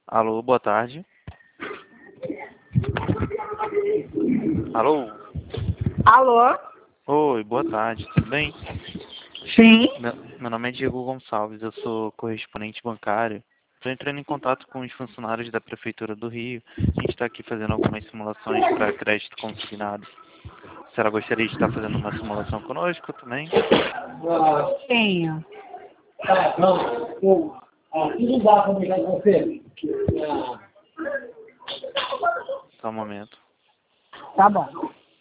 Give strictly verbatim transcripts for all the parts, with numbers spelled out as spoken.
Alô, boa tarde. Alô? Alô? Oi, boa tarde, tudo bem? Sim. Meu, meu nome é Diego Gonçalves, eu sou correspondente bancário. Estou entrando em contato com os funcionários da Prefeitura do Rio. A gente está aqui fazendo algumas simulações para crédito consignado. A senhora gostaria de estar fazendo uma simulação conosco também? Sim. Tá, não, eu, ah, não dá para brincar com você. Ah, Só um momento. Tá bom.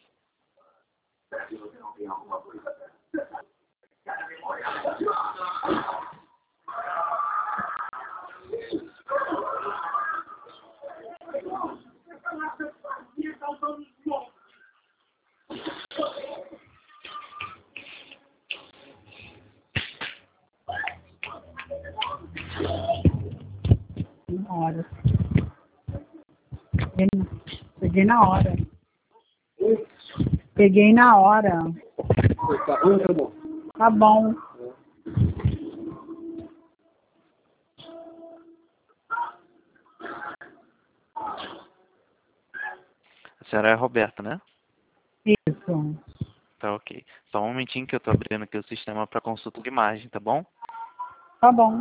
Na hora. Peguei na hora. Peguei na hora. tá bom, tá bom. Tá bom. A senhora é a Roberta, né? Isso. Tá ok. Só um momentinho que eu estou abrindo aqui o sistema para consulta de imagem, tá bom? Tá bom.